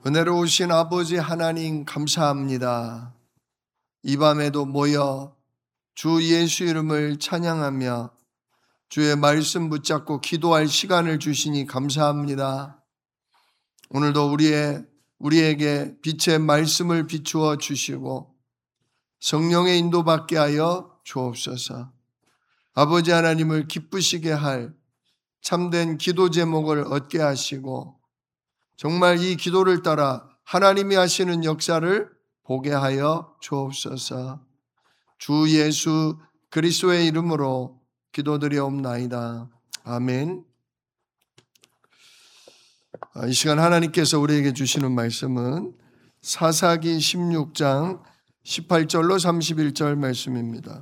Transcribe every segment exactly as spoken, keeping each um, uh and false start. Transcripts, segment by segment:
은혜로우신 아버지 하나님 감사합니다. 이 밤에도 모여 주 예수 이름을 찬양하며 주의 말씀 붙잡고 기도할 시간을 주시니 감사합니다. 오늘도 우리의, 우리에게 빛의 말씀을 비추어 주시고 성령의 인도받게 하여 주옵소서. 아버지 하나님을 기쁘시게 할 참된 기도 제목을 얻게 하시고 정말 이 기도를 따라 하나님이 하시는 역사를 보게 하여 주옵소서. 주 예수 그리스도의 이름으로 기도드리옵나이다. 아멘. 이 시간 하나님께서 우리에게 주시는 말씀은 사사기 십육 장 십팔 절로 삼십일 절 말씀입니다.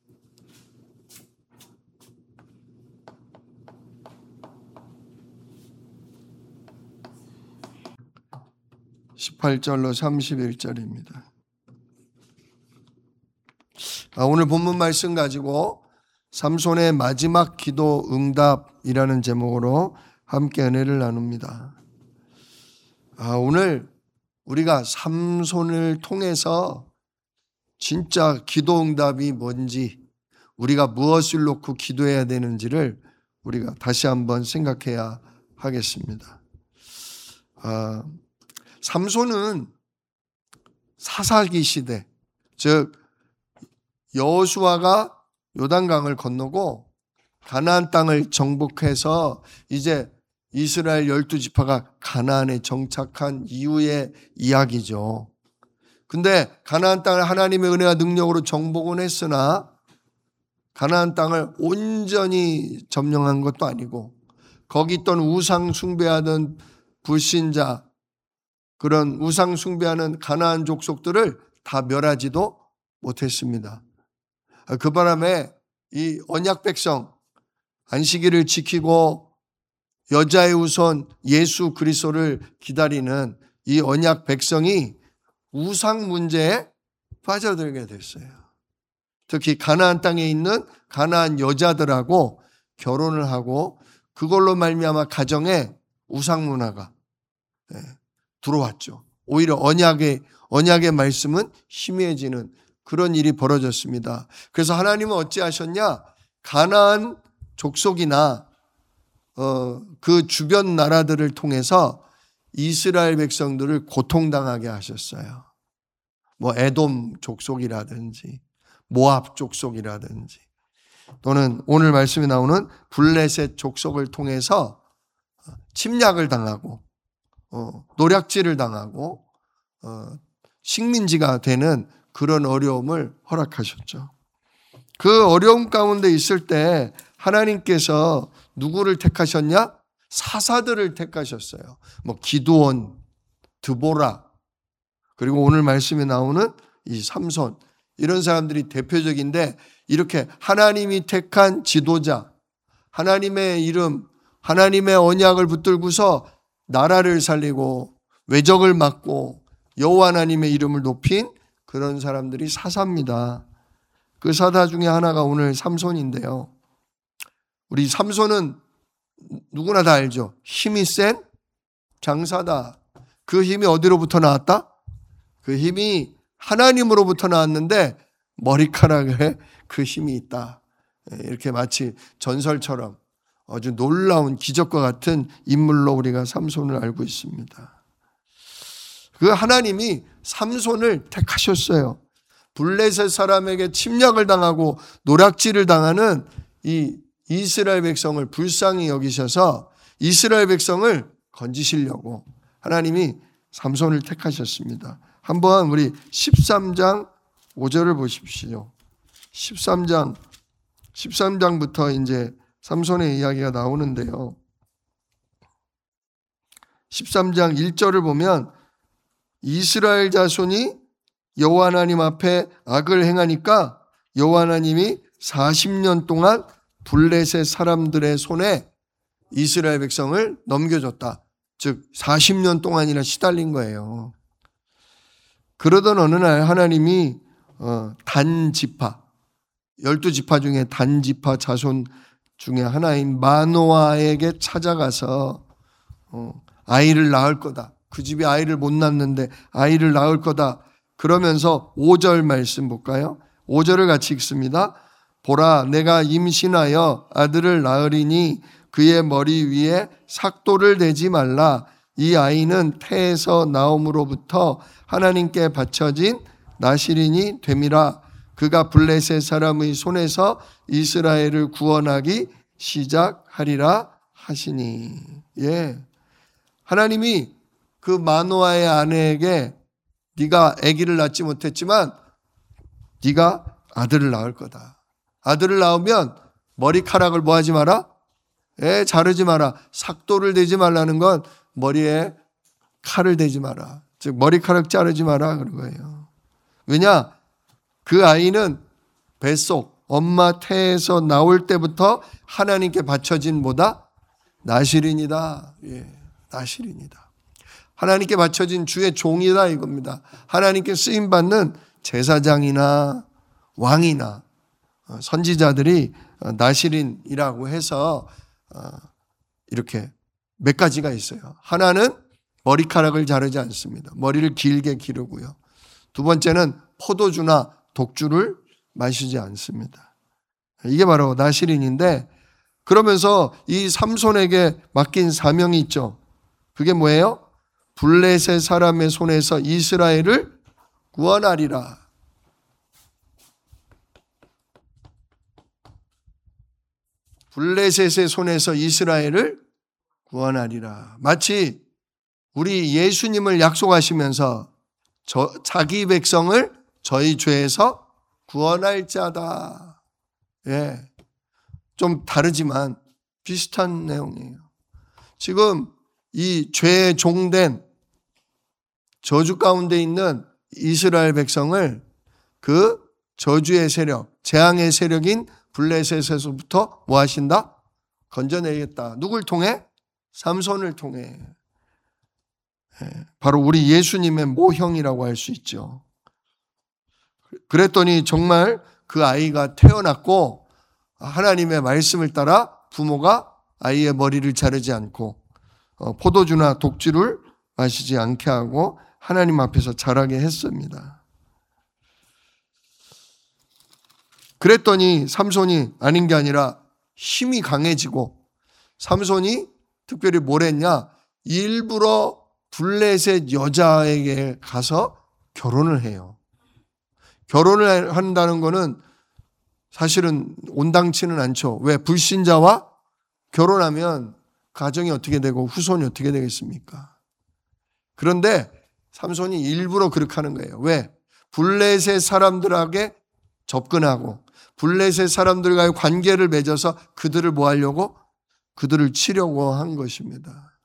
십팔 절로 삼십일 절입니다. 오늘 본문 말씀 가지고 삼손의 마지막 기도 응답이라는 제목으로 함께 은혜를 나눕니다. 오늘 우리가 삼손을 통해서 진짜 기도 응답이 뭔지, 우리가 무엇을 놓고 기도해야 되는지를 우리가 다시 한번 생각해야 하겠습니다. 아, 삼손은 사사기 시대, 즉 여호수아가 요단강을 건너고 가나안 땅을 정복해서 이제 이스라엘 열두 지파가 가나안에 정착한 이후의 이야기죠. 근데 가나안 땅을 하나님의 은혜와 능력으로 정복은 했으나 가나안 땅을 온전히 점령한 것도 아니고 거기 있던 우상 숭배하던 불신자, 그런 우상 숭배하는 가나안 족속들을 다 멸하지도 못했습니다. 그 바람에 이 언약 백성, 안식일을 지키고 여자의 우선 예수 그리스도를 기다리는 이 언약 백성이 우상 문제에 빠져들게 됐어요. 특히 가나안 땅에 있는 가나안 여자들하고 결혼을 하고 그걸로 말미암아 가정에 우상 문화가 들어왔죠. 오히려 언약의 언약의 말씀은 희미해지는 그런 일이 벌어졌습니다. 그래서 하나님은 어찌하셨냐? 가나안 족속이나 어, 그 주변 나라들을 통해서 이스라엘 백성들을 고통당하게 하셨어요. 뭐 에돔 족속이라든지 모압 족속이라든지 또는 오늘 말씀에 나오는 블레셋 족속을 통해서 침략을 당하고 어, 노략질을 당하고 어, 식민지가 되는 그런 어려움을 허락하셨죠. 그 어려움 가운데 있을 때 하나님께서 누구를 택하셨냐? 사사들을 택하셨어요. 뭐 기드온, 드보라, 그리고 오늘 말씀에 나오는 이 삼손, 이런 사람들이 대표적인데 이렇게 하나님이 택한 지도자, 하나님의 이름, 하나님의 언약을 붙들고서 나라를 살리고 외적을 막고 여호와 하나님의 이름을 높인 그런 사람들이 사사입니다. 그 사사 중에 하나가 오늘 삼손인데요. 우리 삼손은 누구나 다 알죠. 힘이 센 장사다. 그 힘이 어디로부터 나왔다? 그 힘이 하나님으로부터 나왔는데 머리카락에 그 힘이 있다. 이렇게 마치 전설처럼 아주 놀라운 기적과 같은 인물로 우리가 삼손을 알고 있습니다. 그 하나님이 삼손을 택하셨어요. 블레셋 사람에게 침략을 당하고 노략질을 당하는 이 이스라엘 백성을 불쌍히 여기셔서 이스라엘 백성을 건지시려고 하나님이 삼손을 택하셨습니다. 한번 우리 십삼 장 오 절을 보십시오. 십삼 장, 십삼 장부터 이제 삼손의 이야기가 나오는데요. 십삼 장 일 절을 보면 이스라엘 자손이 여호와 하나님 앞에 악을 행하니까 여호와 하나님이 사십 년 동안 블레셋 사람들의 손에 이스라엘 백성을 넘겨줬다. 즉 사십 년 동안이나 시달린 거예요. 그러던 어느 날 하나님이 단 지파, 열두 지파 중에 단 지파 자손 중에 하나인 마노아에게 찾아가서 아이를 낳을 거다. 그 집이 아이를 못 낳는데 아이를 낳을 거다. 그러면서 오 절 말씀 볼까요? 오 절을 같이 읽습니다. 보라, 내가 임신하여 아들을 낳으리니 그의 머리 위에 삭도를 대지 말라. 이 아이는 태에서 나옴으로부터 하나님께 바쳐진 나실인이 됨이라. 그가 블레셋 사람의 손에서 이스라엘을 구원하기 시작하리라 하시니. 예, 하나님이 그 마노아의 아내에게 네가 아기를 낳지 못했지만 네가 아들을 낳을 거다. 아들을 낳으면 머리카락을 뭐 하지 마라? 예, 자르지 마라. 삭도를 대지 말라는 건 머리에 칼을 대지 마라. 즉 머리카락 자르지 마라 그런 거예요. 왜냐? 그 아이는 뱃속 엄마 태에서 나올 때부터 하나님께 바쳐진 뭐다? 나실인이다. 예, 나실인이다. 하나님께 바쳐진 주의 종이다 이겁니다. 하나님께 쓰임받는 제사장이나 왕이나 선지자들이 나실인이라고 해서 이렇게 몇 가지가 있어요. 하나는 머리카락을 자르지 않습니다. 머리를 길게 기르고요. 두 번째는 포도주나 독주를 마시지 않습니다. 이게 바로 나실인인데, 그러면서 이 삼손에게 맡긴 사명이 있죠. 그게 뭐예요? 블레셋 사람의 손에서 이스라엘을 구원하리라. 블레셋의 손에서 이스라엘을 구원하리라. 마치 우리 예수님을 약속하시면서 저, 자기 백성을 저희 죄에서 구원할 자다. 예, 좀 다르지만 비슷한 내용이에요. 지금 이 죄에 종된 저주 가운데 있는 이스라엘 백성을 그 저주의 세력, 재앙의 세력인 블레셋에서부터 뭐 하신다? 건져내겠다. 누굴 통해? 삼손을 통해. 바로 우리 예수님의 모형이라고 할 수 있죠. 그랬더니 정말 그 아이가 태어났고 하나님의 말씀을 따라 부모가 아이의 머리를 자르지 않고 포도주나 독주를 마시지 않게 하고 하나님 앞에서 자라게 했습니다. 그랬더니 삼손이 아닌 게 아니라 힘이 강해지고, 삼손이 특별히 뭘 했냐? 일부러 블레셋 여자에게 가서 결혼을 해요. 결혼을 한다는 거는 사실은 온당치는 않죠. 왜? 불신자와 결혼하면 가정이 어떻게 되고 후손이 어떻게 되겠습니까? 그런데 삼손이 일부러 그렇게 하는 거예요. 왜? 블레셋 사람들에게 접근하고 블레셋 사람들과의 관계를 맺어서 그들을 뭐 하려고? 그들을 치려고 한 것입니다.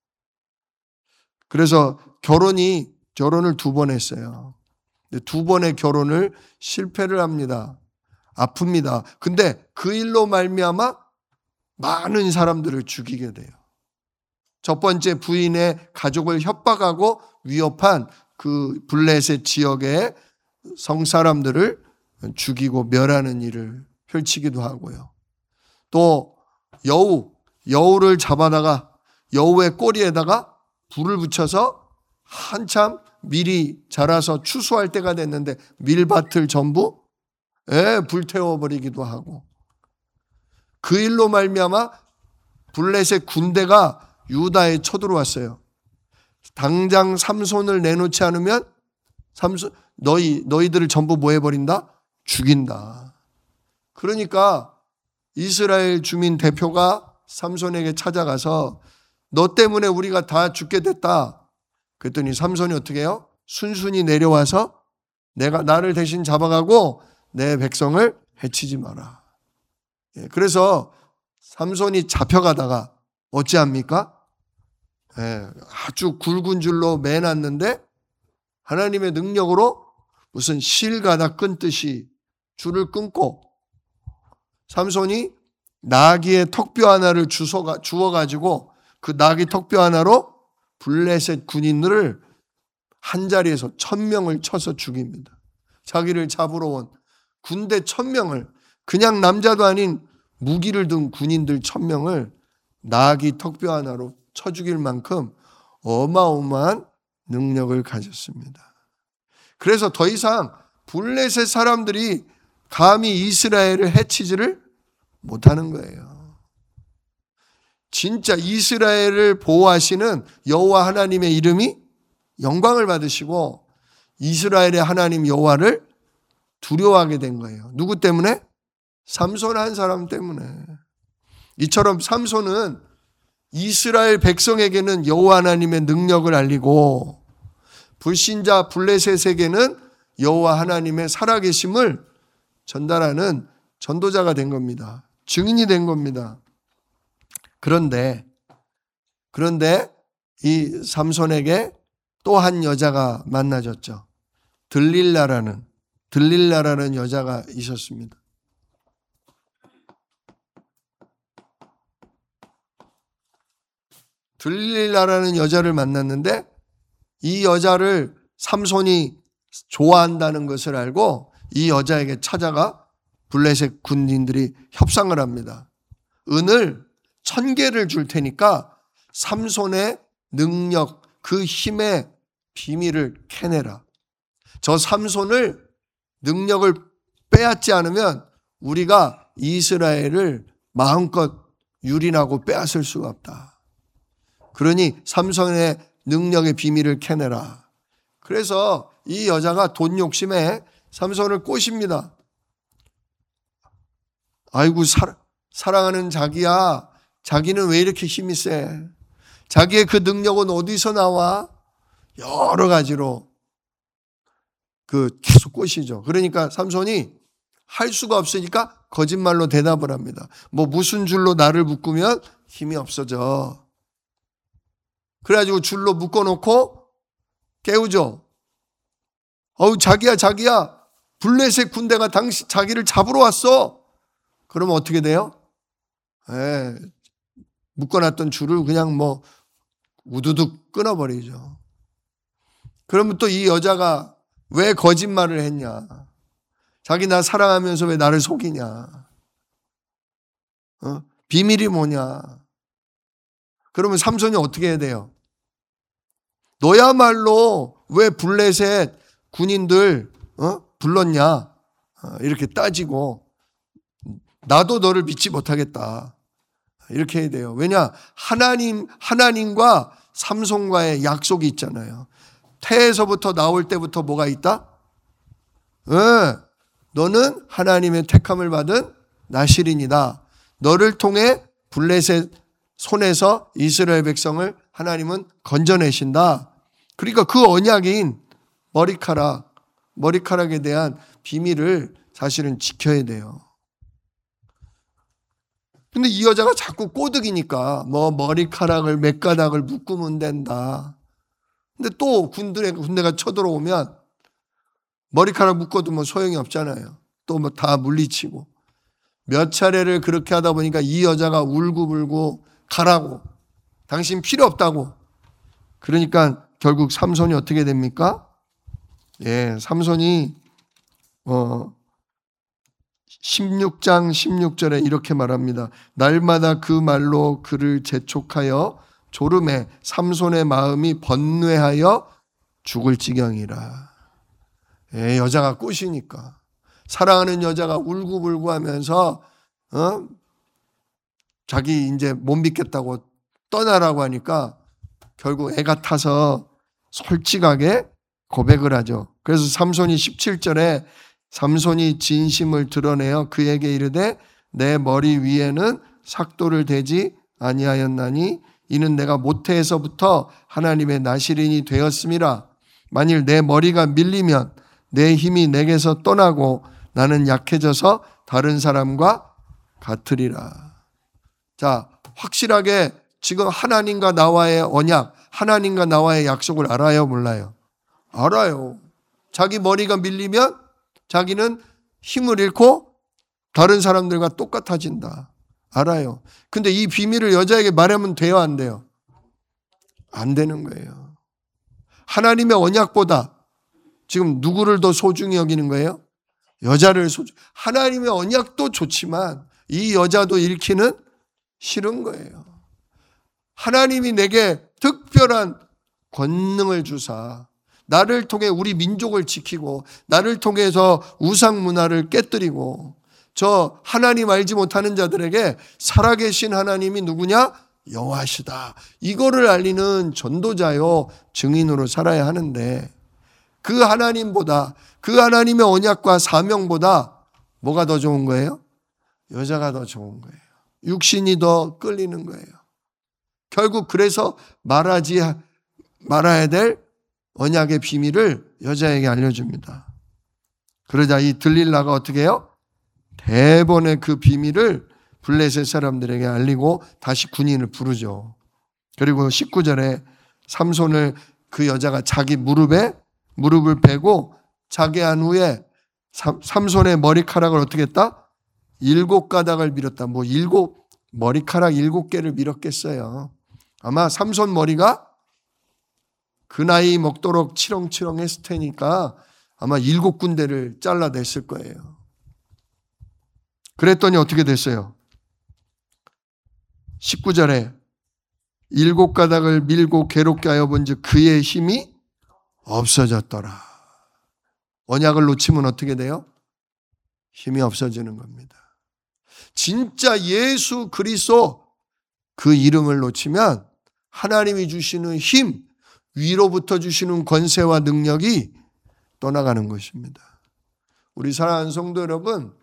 그래서 결혼이, 결혼을 두 번 했어요. 두 번의 결혼을 실패를 합니다. 아픕니다. 근데 그 일로 말미암아 많은 사람들을 죽이게 돼요. 첫 번째 부인의 가족을 협박하고 위협한 그 블레셋 지역의 성사람들을 죽이고 멸하는 일을 펼치기도 하고요. 또 여우, 여우를 잡아다가 여우의 꼬리에다가 불을 붙여서 한참 밀이 자라서 추수할 때가 됐는데 밀밭을 전부 예, 불태워버리기도 하고, 그 일로 말미암아 블레셋 군대가 유다에 쳐들어왔어요. 당장 삼손을 내놓지 않으면 삼손, 너희, 너희들을 전부 뭐 해버린다? 죽인다. 그러니까 이스라엘 주민 대표가 삼손에게 찾아가서 너 때문에 우리가 다 죽게 됐다. 그랬더니 삼손이 어떻게 해요? 순순히 내려와서 내가 나를 대신 잡아가고 내 백성을 해치지 마라. 예, 그래서 삼손이 잡혀가다가 어찌합니까? 예, 아주 굵은 줄로 매놨는데 하나님의 능력으로 무슨 실 가다 끊듯이 줄을 끊고 삼손이 나귀의 턱뼈 하나를 주워가지고 그 나귀 턱뼈 하나로 블레셋 군인들을 한 자리에서 천 명을 쳐서 죽입니다. 자기를 잡으러 온 군대 천 명을, 그냥 남자도 아닌 무기를 든 군인들 천 명을 나귀 턱뼈 하나로 쳐 죽일 만큼 어마어마한 능력을 가졌습니다. 그래서 더 이상 블레셋 사람들이 감히 이스라엘을 해치지를 못하는 거예요. 진짜 이스라엘을 보호하시는 여호와 하나님의 이름이 영광을 받으시고 이스라엘의 하나님 여호와를 두려워하게 된 거예요. 누구 때문에? 삼손 한 사람 때문에. 이처럼 삼손은 이스라엘 백성에게는 여호와 하나님의 능력을 알리고 불신자 블레셋에게는 여호와 하나님의 살아계심을 전달하는 전도자가 된 겁니다. 증인이 된 겁니다. 그런데 그런데 이 삼손에게 또 한 여자가 만나졌죠. 들릴라라는 들릴라라는 여자가 있었습니다. 들릴라라는 여자를 만났는데 이 여자를 삼손이 좋아한다는 것을 알고 이 여자에게 찾아가 블레셋 군인들이 협상을 합니다. 은을 천 개를 줄 테니까 삼손의 능력, 그 힘의 비밀을 캐내라. 저 삼손을 능력을 빼앗지 않으면 우리가 이스라엘을 마음껏 유린하고 빼앗을 수가 없다. 그러니 삼손의 능력의 비밀을 캐내라. 그래서 이 여자가 돈 욕심에 삼손을 꼬십니다. 아이고 사, 사랑하는 자기야, 자기는 왜 이렇게 힘이 세? 자기의 그 능력은 어디서 나와? 여러 가지로 그 계속 꼬시죠. 그러니까 삼손이 할 수가 없으니까 거짓말로 대답을 합니다. 뭐 무슨 줄로 나를 묶으면 힘이 없어져. 그래가지고 줄로 묶어놓고 깨우죠. 어우 자기야 자기야 블레셋 군대가 당시 자기를 잡으러 왔어. 그러면 어떻게 돼요? 에, 묶어놨던 줄을 그냥 뭐 우두둑 끊어버리죠. 그러면 또 이 여자가 왜 거짓말을 했냐? 자기 나 사랑하면서 왜 나를 속이냐? 어? 비밀이 뭐냐? 그러면 삼손이 어떻게 해야 돼요? 너야말로 왜 블레셋 군인들 어? 불렀냐? 어, 이렇게 따지고 나도 너를 믿지 못하겠다. 이렇게 해야 돼요. 왜냐? 하나님, 하나님과 삼손과의 약속이 있잖아요. 태에서부터 나올 때부터 뭐가 있다? 네, 너는 하나님의 택함을 받은 나실인이다. 너를 통해 블레셋 손에서 이스라엘 백성을 하나님은 건져내신다. 그러니까 그 언약인 머리카락, 머리카락에 대한 비밀을 사실은 지켜야 돼요. 근데 이 여자가 자꾸 꼬드기니까 뭐 머리카락을 몇 가닥을 묶으면 된다. 근데 또 군대, 군대가 쳐들어오면 머리카락 묶어도 뭐 소용이 없잖아요. 또 뭐 다 물리치고. 몇 차례를 그렇게 하다 보니까 이 여자가 울고불고 가라고. 당신 필요 없다고. 그러니까 결국 삼손이 어떻게 됩니까? 예, 삼손이 어 십육 장 십육 절에 이렇게 말합니다. 날마다 그 말로 그를 재촉하여 졸음에 삼손의 마음이 번뇌하여 죽을 지경이라. 예, 여자가 꼬시니까 사랑하는 여자가 울고불고 하면서 어? 자기 이제 못 믿겠다고 떠나라고 하니까 결국 애가 타서 솔직하게 고백을 하죠. 그래서 삼손이 십칠 절에 삼손이 진심을 드러내어 그에게 이르되 내 머리 위에는 삭도를 대지 아니하였나니 이는 내가 모태에서부터 하나님의 나실인이 되었음이라. 만일 내 머리가 밀리면 내 힘이 내게서 떠나고 나는 약해져서 다른 사람과 같으리라. 자, 확실하게 지금 하나님과 나와의 언약, 하나님과 나와의 약속을 알아요, 몰라요? 알아요. 자기 머리가 밀리면 자기는 힘을 잃고 다른 사람들과 똑같아진다. 알아요. 근데 이 비밀을 여자에게 말하면 돼요, 안 돼요? 안 되는 거예요. 하나님의 언약보다 지금 누구를 더 소중히 여기는 거예요? 여자를 소중. 하나님의 언약도 좋지만 이 여자도 잃기는 싫은 거예요. 하나님이 내게 특별한 권능을 주사 나를 통해 우리 민족을 지키고 나를 통해서 우상 문화를 깨뜨리고 저 하나님 알지 못하는 자들에게 살아계신 하나님이 누구냐? 여호와시다. 이거를 알리는 전도자요 증인으로 살아야 하는데 그 하나님보다 그 하나님의 언약과 사명보다 뭐가 더 좋은 거예요? 여자가 더 좋은 거예요. 육신이 더 끌리는 거예요. 결국 그래서 말하지 말아야 될 언약의 비밀을 여자에게 알려줍니다. 그러자 이 들릴라가 어떻게 해요? 대번에 그 비밀을 블레셋 사람들에게 알리고 다시 군인을 부르죠. 그리고 십구 절에 삼손을 그 여자가 자기 무릎에 무릎을 베고 자게 한 후에 삼손의 머리카락을 어떻게 했다? 일곱 가닥을 밀었다. 뭐 일곱 머리카락 일곱 개를 밀었겠어요. 아마 삼손 머리가 그 나이 먹도록 치렁치렁 했을 테니까 아마 일곱 군데를 잘라냈을 거예요. 그랬더니 어떻게 됐어요? 십구 절에 일곱 가닥을 밀고 괴롭게 하여 본즉 그의 힘이 없어졌더라. 언약을 놓치면 어떻게 돼요? 힘이 없어지는 겁니다. 진짜 예수 그리스도 그 이름을 놓치면 하나님이 주시는 힘, 위로부터 주시는 권세와 능력이 떠나가는 것입니다. 우리 사랑하는 성도 여러분,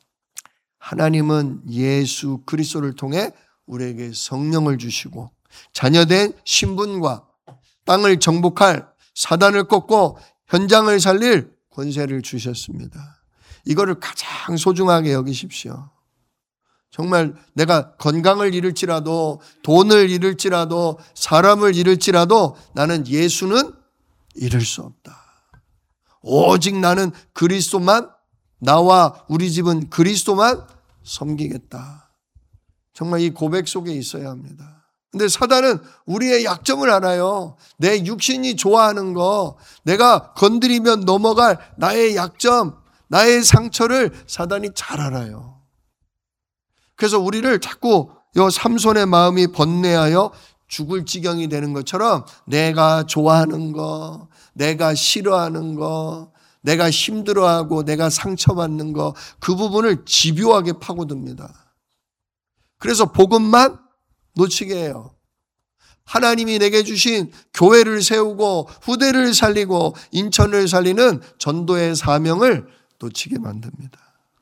하나님은 예수 그리스도를 통해 우리에게 성령을 주시고 자녀된 신분과 땅을 정복할 사단을 꺾고 현장을 살릴 권세를 주셨습니다. 이거를 가장 소중하게 여기십시오. 정말 내가 건강을 잃을지라도 돈을 잃을지라도 사람을 잃을지라도 나는 예수는 잃을 수 없다. 오직 나는 그리스도만, 나와 우리 집은 그리스도만 섬기겠다. 정말 이 고백 속에 있어야 합니다. 근데 사단은 우리의 약점을 알아요. 내 육신이 좋아하는 거, 내가 건드리면 넘어갈 나의 약점, 나의 상처를 사단이 잘 알아요. 그래서 우리를 자꾸 요 삼손의 마음이 번뇌하여 죽을 지경이 되는 것처럼 내가 좋아하는 거, 내가 싫어하는 거, 내가 힘들어하고 내가 상처받는 거, 그 부분을 집요하게 파고듭니다. 그래서 복음만 놓치게 해요. 하나님이 내게 주신 교회를 세우고 후대를 살리고 인천을 살리는 전도의 사명을 놓치게 만듭니다.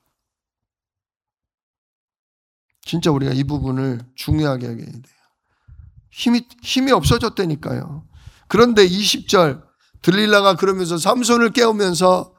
진짜 우리가 이 부분을 중요하게 하게 돼요. 힘이, 힘이 없어졌다니까요. 그런데 이십 절 들릴라가 그러면서 삼손을 깨우면서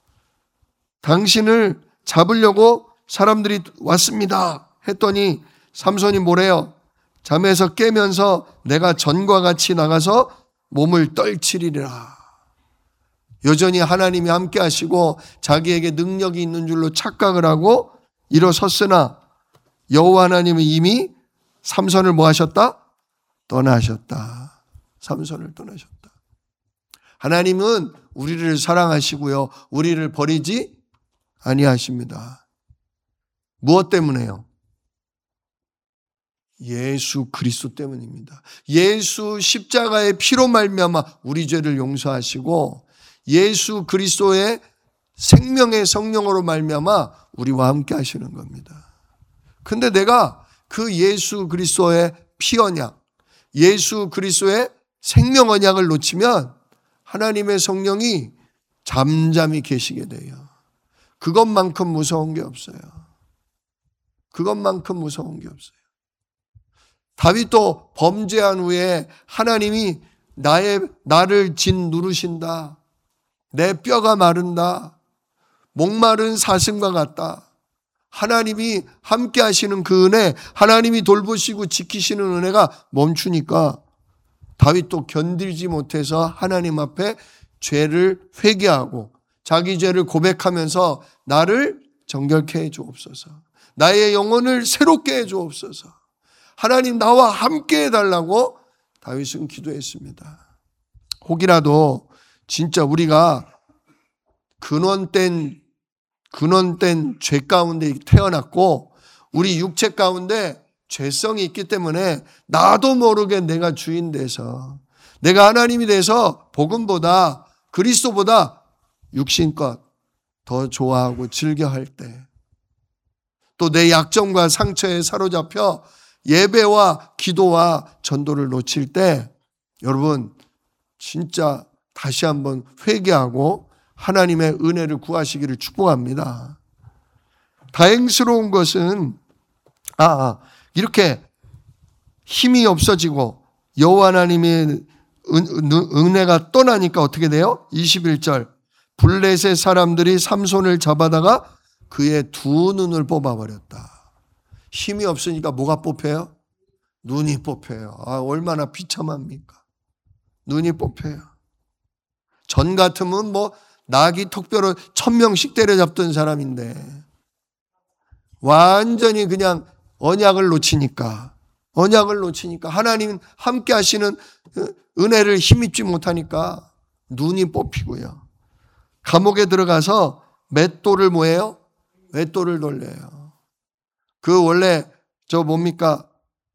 당신을 잡으려고 사람들이 왔습니다 했더니 삼손이 뭐래요? 잠에서 깨면서 내가 전과 같이 나가서 몸을 떨치리라. 여전히 하나님이 함께 하시고 자기에게 능력이 있는 줄로 착각을 하고 일어섰으나 여호와 하나님은 이미 삼손을 뭐 하셨다? 떠나셨다. 삼손을 떠나셨다. 하나님은 우리를 사랑하시고요. 우리를 버리지 아니하십니다. 무엇 때문에요? 예수 그리스도 때문입니다. 예수 십자가의 피로 말미암아 우리 죄를 용서하시고 예수 그리스도의 생명의 성령으로 말미암아 우리와 함께 하시는 겁니다. 근데 내가 그 예수 그리스도의 피 언약, 예수 그리스도의 생명 언약을 놓치면 하나님의 성령이 잠잠히 계시게 돼요. 그것만큼 무서운 게 없어요. 그것만큼 무서운 게 없어요. 다윗도 범죄한 후에 하나님이 나의, 나를 진 누르신다. 내 뼈가 마른다. 목마른 사슴과 같다. 하나님이 함께 하시는 그 은혜, 하나님이 돌보시고 지키시는 은혜가 멈추니까 다윗도 견디지 못해서 하나님 앞에 죄를 회개하고 자기 죄를 고백하면서 나를 정결케 해 주옵소서. 나의 영혼을 새롭게 해 주옵소서. 하나님 나와 함께 해달라고 다윗은 기도했습니다. 혹이라도 진짜 우리가 근원된 근원된 죄 가운데 태어났고 우리 육체 가운데 죄성이 있기 때문에 나도 모르게 내가 주인 돼서 내가 하나님이 돼서 복음보다 그리스도보다 육신껏 더 좋아하고 즐겨할 때, 또 내 약점과 상처에 사로잡혀 예배와 기도와 전도를 놓칠 때 여러분 진짜 다시 한번 회개하고 하나님의 은혜를 구하시기를 축복합니다. 다행스러운 것은 아, 아 이렇게 힘이 없어지고 여호와 하나님의 은, 은혜가 떠나니까 어떻게 돼요? 이십일 절 블레셋 사람들이 삼손을 잡아다가 그의 두 눈을 뽑아버렸다. 힘이 없으니까 뭐가 뽑혀요? 눈이 뽑혀요. 아, 얼마나 비참합니까? 눈이 뽑혀요. 전 같으면 뭐 나귀 턱뼈로 천 명씩 때려잡던 사람인데 완전히 그냥 언약을 놓치니까 언약을 놓치니까 하나님 함께 하시는 은혜를 힘입지 못하니까 눈이 뽑히고요. 감옥에 들어가서 맷돌을 뭐예요? 맷돌을 돌려요. 그 원래 저 뭡니까?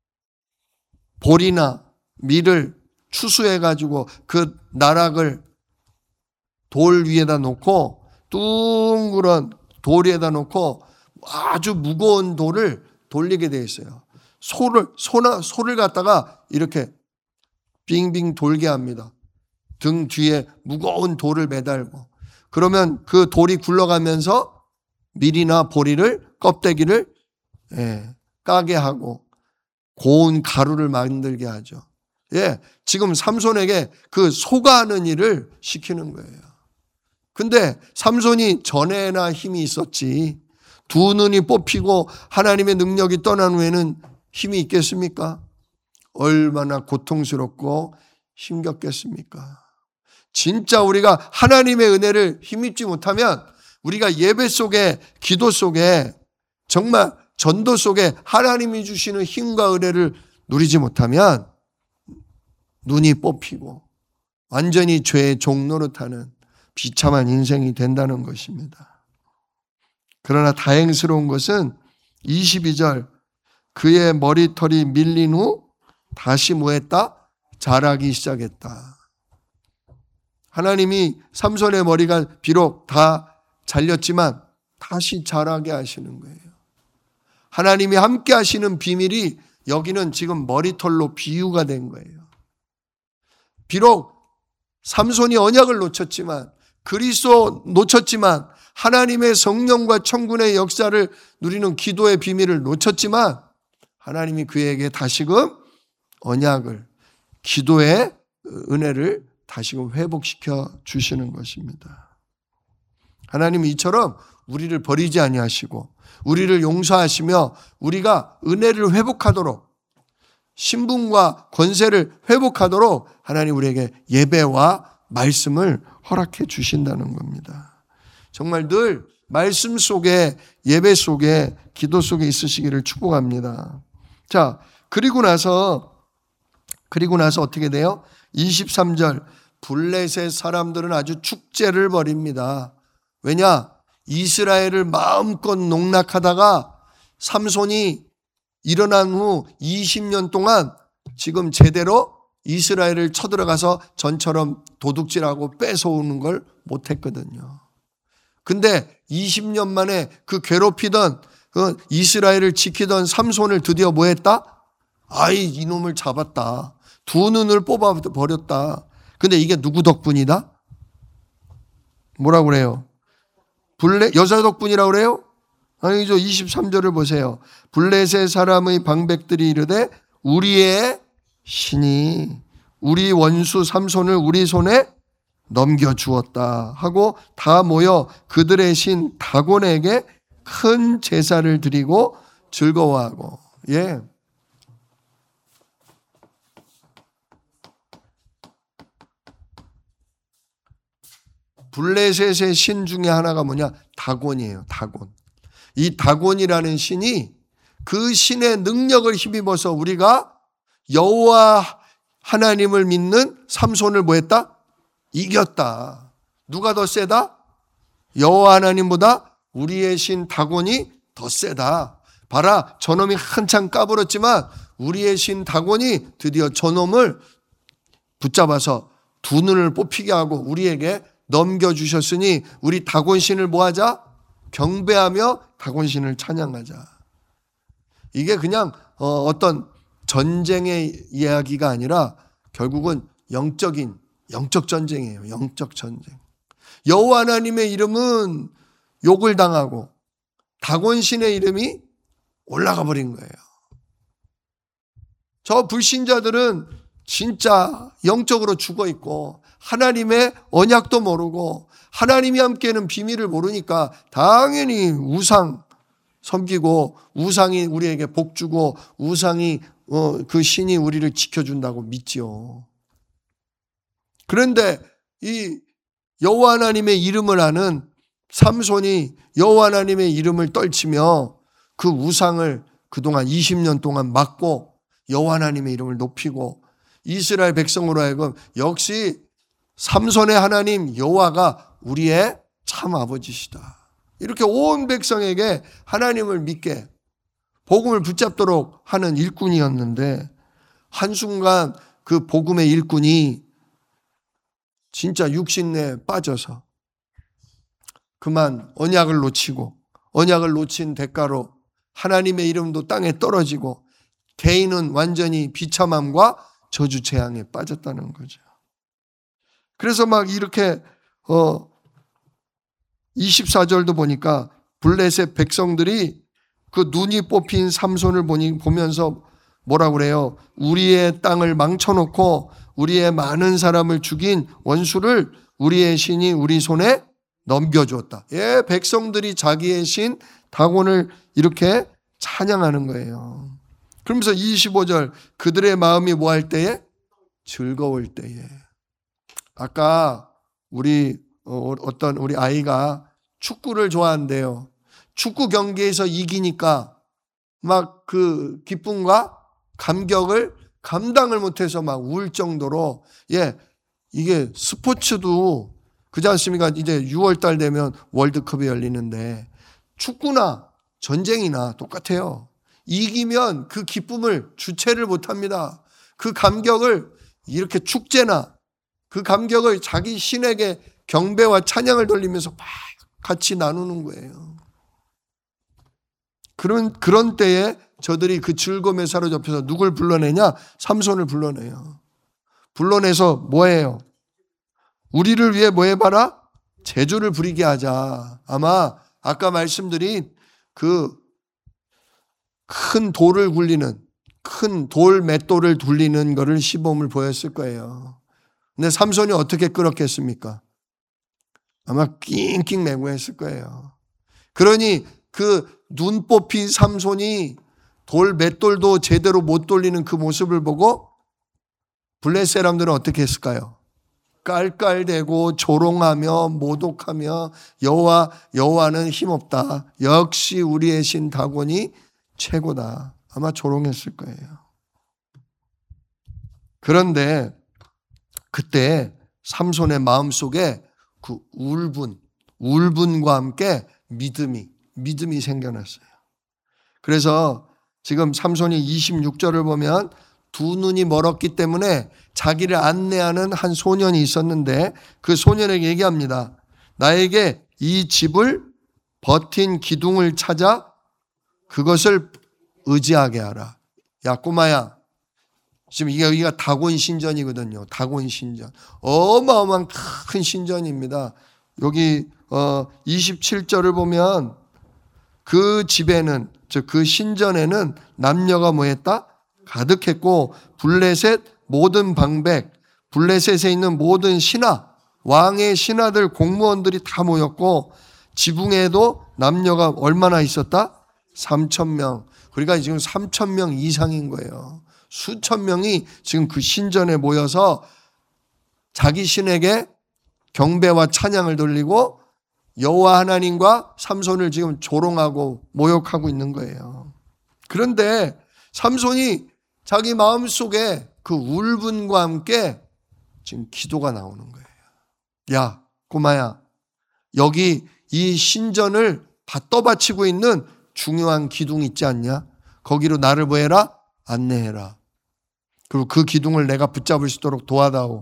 볼이나 밀을 추수해가지고 그 나락을 돌 위에다 놓고 둥그런 돌 위에다 놓고 아주 무거운 돌을 돌리게 되어 있어요. 소를, 소나, 소를 갖다가 이렇게 빙빙 돌게 합니다. 등 뒤에 무거운 돌을 매달고. 그러면 그 돌이 굴러가면서 밀이나 보리를, 껍데기를 예, 까게 하고 고운 가루를 만들게 하죠. 예, 지금 삼손에게 그 소가 하는 일을 시키는 거예요. 근데 삼손이 전에나 힘이 있었지 두 눈이 뽑히고 하나님의 능력이 떠난 후에는 힘이 있겠습니까? 얼마나 고통스럽고 힘겹겠습니까? 진짜 우리가 하나님의 은혜를 힘입지 못하면 우리가 예배 속에 기도 속에 정말 전도 속에 하나님이 주시는 힘과 은혜를 누리지 못하면 눈이 뽑히고 완전히 죄의 종노릇하는 비참한 인생이 된다는 것입니다. 그러나 다행스러운 것은 이십이 절 그의 머리털이 밀린 후 다시 뭐 했다? 자라기 시작했다. 하나님이 삼손의 머리가 비록 다 잘렸지만 다시 자라게 하시는 거예요. 하나님이 함께 하시는 비밀이 여기는 지금 머리털로 비유가 된 거예요. 비록 삼손이 언약을 놓쳤지만 그리스도 놓쳤지만 하나님의 성령과 천군의 역사를 누리는 기도의 비밀을 놓쳤지만 하나님이 그에게 다시금 언약을 기도의 은혜를 다시금 회복시켜 주시는 것입니다. 하나님은 이처럼 우리를 버리지 아니하시고 우리를 용서하시며 우리가 은혜를 회복하도록 신분과 권세를 회복하도록 하나님 우리에게 예배와 말씀을 허락해 주신다는 겁니다. 정말 늘 말씀 속에 예배 속에 기도 속에 있으시기를 축복합니다. 자, 그리고 나서 그리고 나서 어떻게 돼요? 이십삼 절 블레셋 사람들은 아주 축제를 벌입니다. 왜냐? 이스라엘을 마음껏 농락하다가 삼손이 일어난 후 이십 년 동안 지금 제대로 이스라엘을 쳐들어가서 전처럼 도둑질하고 뺏어오는 걸 못했거든요. 근데 이십 년 만에 그 괴롭히던 그 이스라엘을 지키던 삼손을 드디어 뭐 했다? 아이, 이놈을 잡았다. 두 눈을 뽑아버렸다. 근데 이게 누구 덕분이다? 뭐라고 그래요? 블레, 여자 덕분이라고 그래요? 아니죠. 이십삼 절을 보세요. 블레셋 사람의 방백들이 이르되 우리의 신이 우리 원수 삼손을 우리 손에 넘겨주었다 하고 다 모여 그들의 신 다곤에게 큰 제사를 드리고 즐거워하고. 예. 블레셋의 신 중에 하나가 뭐냐? 다곤이에요. 다곤. 이 다곤이라는 신이 그 신의 능력을 힘입어서 우리가 여호와 하나님을 믿는 삼손을 뭐 했다? 이겼다. 누가 더 세다? 여호와 하나님보다 우리의 신 다곤이 더 세다. 봐라, 저놈이 한참 까불었지만 우리의 신 다곤이 드디어 저놈을 붙잡아서 두 눈을 뽑히게 하고 우리에게 넘겨주셨으니 우리 다곤신을 뭐하자? 경배하며 다곤신을 찬양하자. 이게 그냥 어떤 전쟁의 이야기가 아니라 결국은 영적인 영적 전쟁이에요. 영적 전쟁. 여호와 하나님의 이름은 욕을 당하고 다곤신의 이름이 올라가 버린 거예요. 저 불신자들은 진짜 영적으로 죽어 있고 하나님의 언약도 모르고 하나님이 함께하는 비밀을 모르니까 당연히 우상 섬기고 우상이 우리에게 복 주고 우상이 어, 그 신이 우리를 지켜준다고 믿지요. 그런데 이 여호와 하나님의 이름을 아는 삼손이 여호와 하나님의 이름을 떨치며 그 우상을 그동안 이십 년 동안 막고 여호와 하나님의 이름을 높이고 이스라엘 백성으로 하여금 역시 삼손의 하나님 여호와가 우리의 참 아버지시다. 이렇게 온 백성에게 하나님을 믿게 복음을 붙잡도록 하는 일꾼이었는데 한순간 그 복음의 일꾼이 진짜 육신에 빠져서 그만 언약을 놓치고 언약을 놓친 대가로 하나님의 이름도 땅에 떨어지고 개인은 완전히 비참함과 저주 재앙에 빠졌다는 거죠. 그래서 막 이렇게 어 이십사 절도 보니까 블레셋 백성들이 그 눈이 뽑힌 삼손을 보니 보면서 뭐라고 그래요? 우리의 땅을 망쳐놓고 우리의 많은 사람을 죽인 원수를 우리의 신이 우리 손에 넘겨주었다. 예, 백성들이 자기의 신 다곤을 이렇게 찬양하는 거예요. 그러면서 이십오 절 그들의 마음이 뭐 할 때에? 즐거울 때에. 아까 우리 어떤 우리 아이가 축구를 좋아한대요. 축구 경기에서 이기니까 막 그 기쁨과 감격을 감당을 못해서 막 울 정도로, 예, 이게 스포츠도 그렇지 않습니까? 이제 유월 달 되면 월드컵이 열리는데 축구나 전쟁이나 똑같아요. 이기면 그 기쁨을 주체를 못합니다. 그 감격을 이렇게 축제나 그 감격을 자기 신에게 경배와 찬양을 돌리면서 막 같이 나누는 거예요. 그런, 그런 때에 저들이 그 즐거움에 사로잡혀서 누굴 불러내냐? 삼손을 불러내요. 불러내서 뭐예요? 우리를 위해 뭐 해봐라? 제주를 부리게 하자. 아마 아까 말씀드린 그 큰 돌을 굴리는, 큰 돌 맷돌을 돌리는 거를 시범을 보였을 거예요. 근데 삼손이 어떻게 끌었겠습니까? 아마 낑낑 매고 했을 거예요. 그러니 그 눈 뽑힌 삼손이 돌 맷돌도 제대로 못 돌리는 그 모습을 보고 블레셋 사람들은 어떻게 했을까요? 깔깔대고 조롱하며 모독하며 여호와 여호와는 힘없다. 역시 우리의 신 다곤이 최고다. 아마 조롱했을 거예요. 그런데 그때 삼손의 마음속에 그 울분, 울분과 함께 믿음이 믿음이 생겨났어요. 그래서 지금 삼손이 이십육 절을 보면 두 눈이 멀었기 때문에 자기를 안내하는 한 소년이 있었는데 그 소년에게 얘기합니다. 나에게 이 집을 버틴 기둥을 찾아 그것을 의지하게 하라. 야 꼬마야, 지금 이게 여기가 다곤 신전이거든요. 다곤 신전. 어마어마한 큰 신전입니다. 여기 어 이십칠 절을 보면 그 집에는, 즉 그 신전에는 남녀가 뭐했다? 가득했고 블레셋 모든 방백, 블레셋에 있는 모든 신하, 왕의 신하들 공무원들이 다 모였고 지붕에도 남녀가 얼마나 있었다? 삼천 명. 그러니까 지금 삼천 명 이상인 거예요. 수천 명이 지금 그 신전에 모여서 자기 신에게 경배와 찬양을 돌리고 여호와 하나님과 삼손을 지금 조롱하고 모욕하고 있는 거예요. 그런데 삼손이 자기 마음속에 그 울분과 함께 지금 기도가 나오는 거예요. 야 꼬마야, 여기 이 신전을 다 떠받치고 있는 중요한 기둥 있지 않냐? 거기로 나를 뭐 해라? 안내해라. 그리고 그 기둥을 내가 붙잡을 수 있도록 도와다오.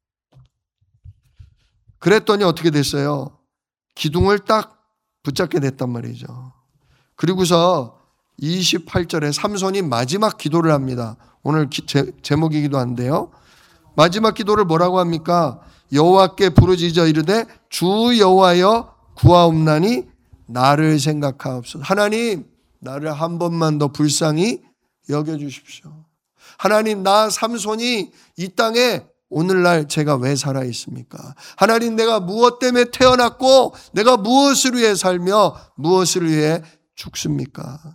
그랬더니 어떻게 됐어요? 기둥을 딱 붙잡게 됐단 말이죠. 그리고서 이십팔 절에 삼손이 마지막 기도를 합니다. 오늘 기, 제, 제목이기도 한데요. 마지막 기도를 뭐라고 합니까? 여호와께 부르짖어 이르되 주 여호와여 구하옵나니 나를 생각하옵소서. 하나님, 나를 한 번만 더 불쌍히 여겨주십시오. 하나님, 나 삼손이 이 땅에 오늘날 제가 왜 살아 있습니까? 하나님, 내가 무엇 때문에 태어났고 내가 무엇을 위해 살며 무엇을 위해 죽습니까?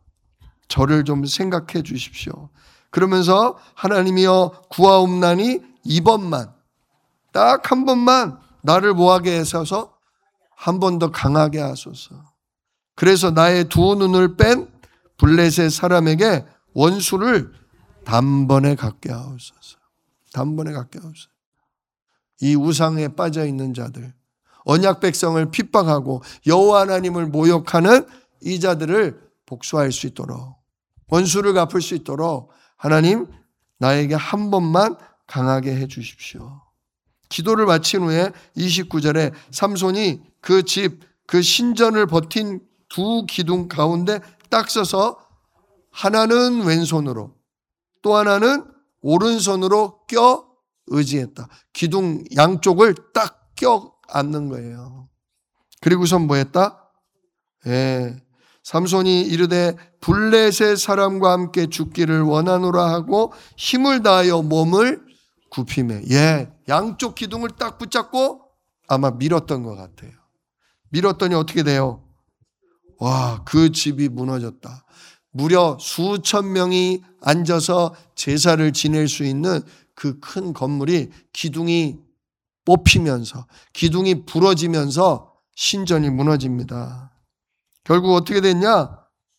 저를 좀 생각해 주십시오. 그러면서 하나님이여 구하옵나니 이번만, 딱 한 번만 나를 뭐하게 하셔서 한 번 더 강하게 하소서. 그래서 나의 두 눈을 뺀 블레셋 사람에게 원수를 단번에 갖게 하옵소서. 단번에 갖게 하옵소서. 이 우상에 빠져 있는 자들, 언약 백성을 핍박하고 여호와 하나님을 모욕하는 이 자들을 복수할 수 있도록, 원수를 갚을 수 있도록 하나님 나에게 한 번만 강하게 해 주십시오. 기도를 마친 후에 이십구 절에 삼손이 그 집, 그 신전을 버틴 두 기둥 가운데 딱 서서 하나는 왼손으로 또 하나는 오른손으로 껴 의지했다. 기둥 양쪽을 딱 껴 앉는 거예요. 그리고선 뭐 했다? 예. 삼손이 이르되 블레셋 사람과 함께 죽기를 원하노라 하고 힘을 다하여 몸을 굽히매. 예. 양쪽 기둥을 딱 붙잡고 아마 밀었던 것 같아요. 밀었더니 어떻게 돼요? 와, 그 집이 무너졌다. 무려 수천 명이 앉아서 제사를 지낼 수 있는 그 큰 건물이 기둥이 뽑히면서, 기둥이 부러지면서 신전이 무너집니다. 결국 어떻게 됐냐?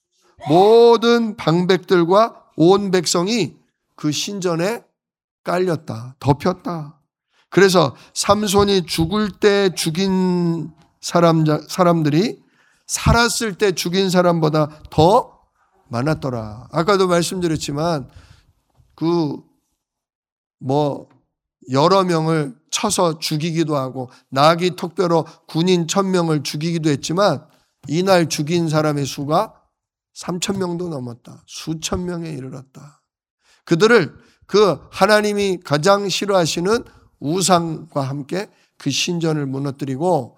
모든 방백들과 온 백성이 그 신전에 깔렸다. 덮였다. 그래서 삼손이 죽을 때 죽인 사람, 사람들이 살았을 때 죽인 사람보다 더 많았더라. 아까도 말씀드렸지만 그 뭐 여러 명을 쳐서 죽이기도 하고 나귀 턱뼈로 군인 천 명을 죽이기도 했지만 이날 죽인 사람의 수가 삼천 명도 넘었다. 수천 명에 이르렀다. 그들을 그 하나님이 가장 싫어하시는 우상과 함께 그 신전을 무너뜨리고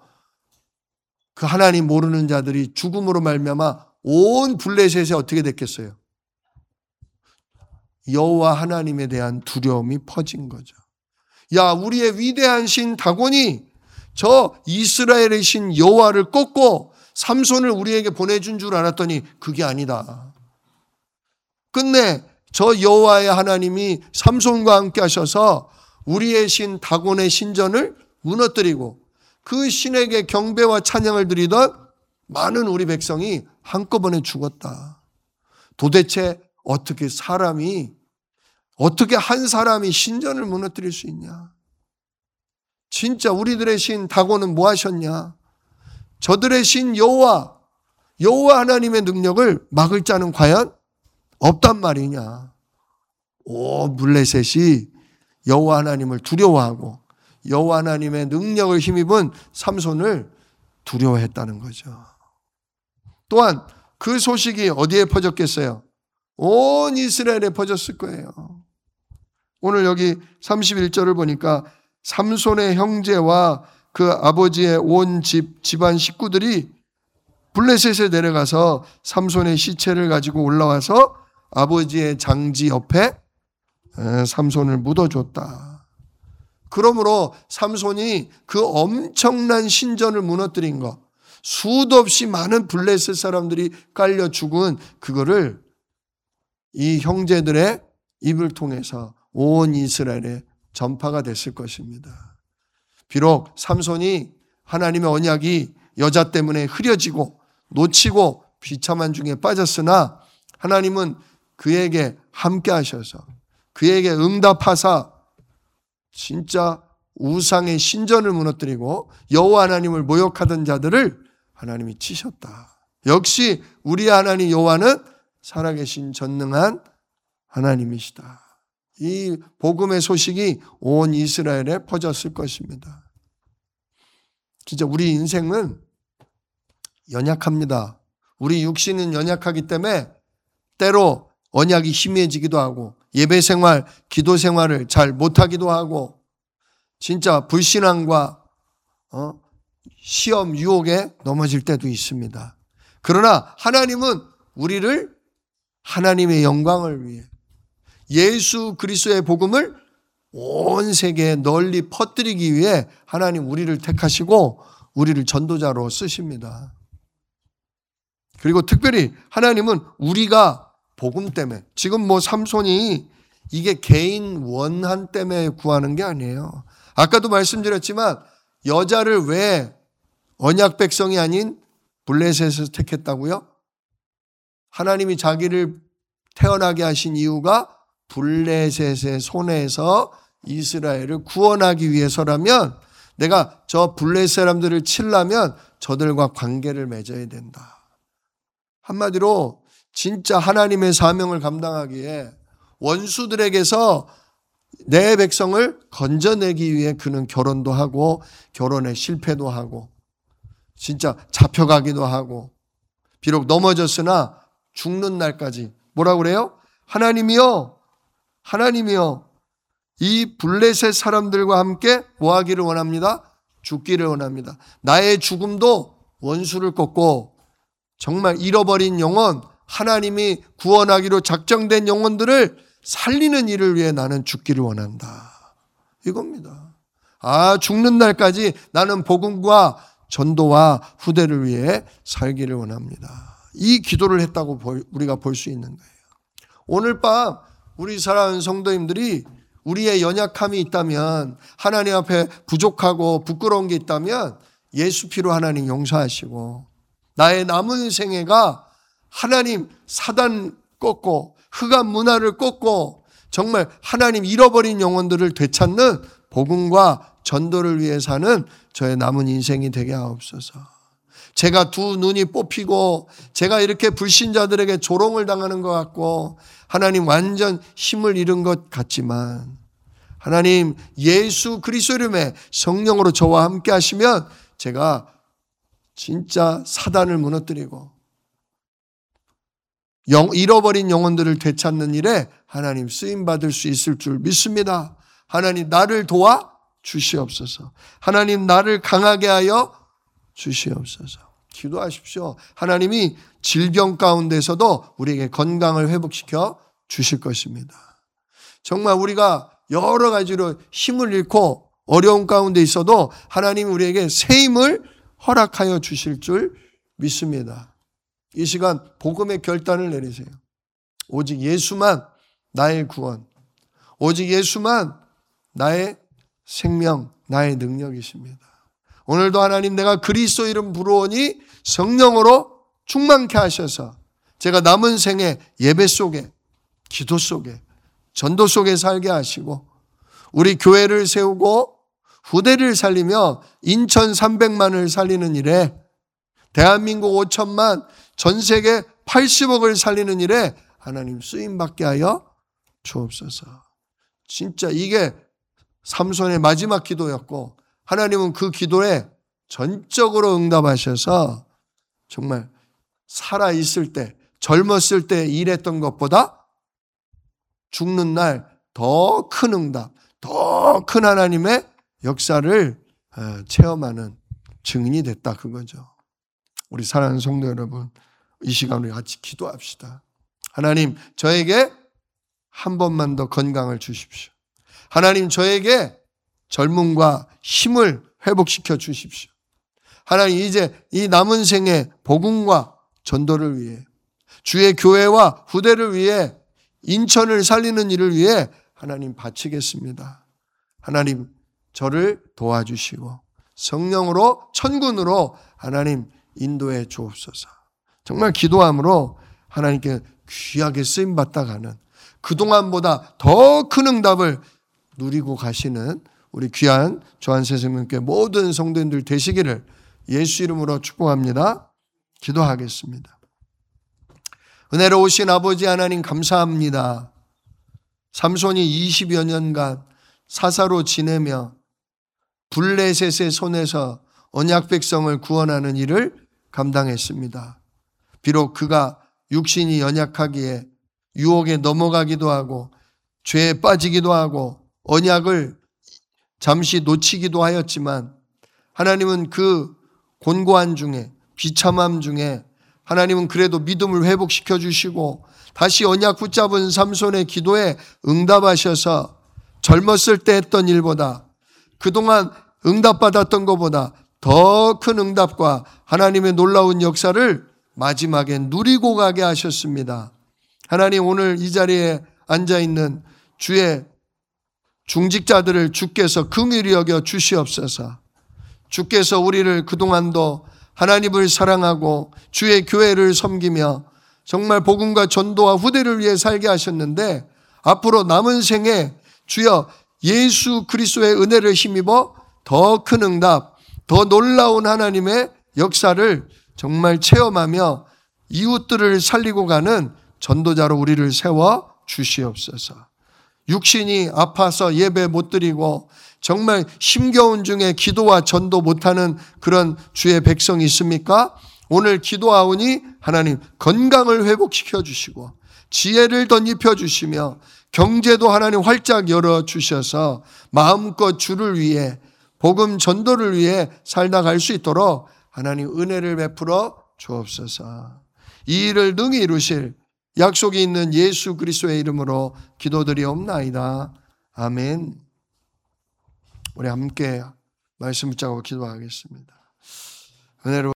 그 하나님 모르는 자들이 죽음으로 말미암아 온 블레셋에 어떻게 됐겠어요? 여호와 하나님에 대한 두려움이 퍼진 거죠. 야, 우리의 위대한 신 다곤이 저 이스라엘의 신 여호와를 꺾고 삼손을 우리에게 보내준 줄 알았더니 그게 아니다. 끝내 저 여호와의 하나님이 삼손과 함께 하셔서 우리의 신 다곤의 신전을 무너뜨리고 그 신에게 경배와 찬양을 드리던 많은 우리 백성이 한꺼번에 죽었다. 도대체 어떻게 사람이, 어떻게 한 사람이 신전을 무너뜨릴 수 있냐? 진짜 우리들의 신 다곤은 뭐 하셨냐? 저들의 신 여호와, 여호와 하나님의 능력을 막을 자는 과연 없단 말이냐? 오, 블레셋이 여호와 하나님을 두려워하고 여호와 하나님의 능력을 힘입은 삼손을 두려워했다는 거죠. 또한 그 소식이 어디에 퍼졌겠어요? 온 이스라엘에 퍼졌을 거예요. 오늘 여기 삼십일 절을 보니까 삼손의 형제와 그 아버지의 온 집, 집안 식구들이 블레셋에 내려가서 삼손의 시체를 가지고 올라와서 아버지의 장지 옆에 삼손을 묻어줬다. 그러므로 삼손이 그 엄청난 신전을 무너뜨린 것, 수도 없이 많은 블레셋 사람들이 깔려 죽은 그거를 이 형제들의 입을 통해서 온 이스라엘에 전파가 됐을 것입니다. 비록 삼손이 하나님의 언약이 여자 때문에 흐려지고 놓치고 비참한 중에 빠졌으나 하나님은 그에게 함께 하셔서 그에게 응답하사 진짜 우상의 신전을 무너뜨리고 여호와 하나님을 모욕하던 자들을 하나님이 치셨다. 역시 우리 하나님 여호와는 살아계신 전능한 하나님이시다. 이 복음의 소식이 온 이스라엘에 퍼졌을 것입니다. 진짜 우리 인생은 연약합니다. 우리 육신은 연약하기 때문에 때로 언약이 희미해지기도 하고 예배 생활, 기도 생활을 잘 못하기도 하고 진짜 불신앙과 어? 시험, 유혹에 넘어질 때도 있습니다. 그러나 하나님은 우리를 하나님의 영광을 위해 예수 그리스도의 복음을 온 세계에 널리 퍼뜨리기 위해 하나님 우리를 택하시고 우리를 전도자로 쓰십니다. 그리고 특별히 하나님은 우리가 복음 때문에, 지금 뭐 삼손이 이게 개인 원한 때문에 구하는 게 아니에요. 아까도 말씀드렸지만 여자를 왜 언약 백성이 아닌 블레셋에서 택했다고요? 하나님이 자기를 태어나게 하신 이유가 블레셋의 손에서 이스라엘을 구원하기 위해서라면 내가 저 블레셋 사람들을 치려면 저들과 관계를 맺어야 된다. 한마디로 진짜 하나님의 사명을 감당하기에 원수들에게서 내 백성을 건져내기 위해 그는 결혼도 하고 결혼에 실패도 하고 진짜 잡혀가기도 하고 비록 넘어졌으나 죽는 날까지 뭐라고 그래요? 하나님이요 하나님이요 이 블레셋 사람들과 함께 뭐 하기를 원합니다? 죽기를 원합니다. 나의 죽음도 원수를 꺾고 정말 잃어버린 영혼, 하나님이 구원하기로 작정된 영혼들을 살리는 일을 위해 나는 죽기를 원한다. 이겁니다. 아, 죽는 날까지 나는 복음과 전도와 후대를 위해 살기를 원합니다. 이 기도를 했다고 우리가 볼 수 있는 거예요. 오늘 밤 우리 사랑하는 성도님들이 우리의 연약함이 있다면, 하나님 앞에 부족하고 부끄러운 게 있다면 예수 피로 하나님 용서하시고 나의 남은 생애가 하나님 사단 꺾고 흑암 문화를 꺾고 정말 하나님 잃어버린 영혼들을 되찾는 복음과 전도를 위해 사는 저의 남은 인생이 되게 하옵소서. 제가 두 눈이 뽑히고 제가 이렇게 불신자들에게 조롱을 당하는 것 같고 하나님 완전 힘을 잃은 것 같지만 하나님 예수 그리스도 이름에 성령으로 저와 함께 하시면 제가 진짜 사단을 무너뜨리고 영, 잃어버린 영혼들을 되찾는 일에 하나님 쓰임받을 수 있을 줄 믿습니다. 하나님 나를 도와 주시옵소서. 하나님 나를 강하게 하여 주시옵소서. 기도하십시오. 하나님이 질병 가운데서도 우리에게 건강을 회복시켜 주실 것입니다. 정말 우리가 여러 가지로 힘을 잃고 어려운 가운데 있어도 하나님이 우리에게 새 힘을 허락하여 주실 줄 믿습니다. 이 시간 복음의 결단을 내리세요. 오직 예수만 나의 구원, 오직 예수만 나의 생명, 나의 능력이십니다. 오늘도 하나님 내가 그리스도 이름 부르오니 성령으로 충만케 하셔서 제가 남은 생에 예배 속에, 기도 속에, 전도 속에 살게 하시고 우리 교회를 세우고 후대를 살리며 인천 삼백만을 살리는 일에 대한민국 오천만, 전 세계 팔십억을 살리는 일에 하나님 쓰임받게 하여 주옵소서. 진짜 이게 삼손의 마지막 기도였고 하나님은 그 기도에 전적으로 응답하셔서 정말 살아있을 때, 젊었을 때 일했던 것보다 죽는 날 더 큰 응답, 더 큰 하나님의 역사를 체험하는 증인이 됐다 그거죠. 우리 사랑하는 성도 여러분, 이 시간 우리 같이 기도합시다. 하나님, 저에게 한 번만 더 건강을 주십시오. 하나님, 저에게 젊음과 힘을 회복시켜 주십시오. 하나님, 이제 이 남은 생에 복음과 전도를 위해, 주의 교회와 후대를 위해, 인천을 살리는 일을 위해 하나님 바치겠습니다. 하나님, 저를 도와주시고 성령으로, 천군으로 하나님 인도해 주옵소서. 정말 기도함으로 하나님께 귀하게 쓰임받다 가는, 그동안보다 더 큰 응답을 누리고 가시는 우리 귀한 조한세 선생님께 모든 성도님들 되시기를 예수 이름으로 축복합니다. 기도하겠습니다. 은혜로우신 아버지 하나님 감사합니다. 삼손이 이십여 년간 사사로 지내며 블레셋의 손에서 언약 백성을 구원하는 일을 감당했습니다. 비록 그가 육신이 연약하기에 유혹에 넘어가기도 하고 죄에 빠지기도 하고 언약을 잠시 놓치기도 하였지만 하나님은 그 곤고한 중에, 비참함 중에 하나님은 그래도 믿음을 회복시켜 주시고 다시 언약 붙잡은 삼손의 기도에 응답하셔서 젊었을 때 했던 일보다, 그동안 응답받았던 것보다 더 큰 응답과 하나님의 놀라운 역사를 마지막에 누리고 가게 하셨습니다. 하나님, 오늘 이 자리에 앉아있는 주의 중직자들을 주께서 긍휼히 여겨 주시옵소서. 주께서 우리를 그동안도 하나님을 사랑하고 주의 교회를 섬기며 정말 복음과 전도와 후대를 위해 살게 하셨는데, 앞으로 남은 생에 주여 예수 그리스도의 은혜를 힘입어 더 큰 응답, 더 놀라운 하나님의 역사를 정말 체험하며 이웃들을 살리고 가는 전도자로 우리를 세워 주시옵소서. 육신이 아파서 예배 못 드리고 정말 힘겨운 중에 기도와 전도 못하는 그런 주의 백성이 있습니까? 오늘 기도하오니 하나님 건강을 회복시켜 주시고 지혜를 덧입혀 주시며 경제도 하나님 활짝 열어 주셔서 마음껏 주를 위해 복음 전도를 위해 살다 갈 수 있도록 하나님 은혜를 베풀어 주옵소서. 이 일을 능히 이루실 약속이 있는 예수 그리스도의 이름으로 기도드리옵나이다. 아멘. 우리 함께 말씀 붙잡고 기도하겠습니다. 은혜로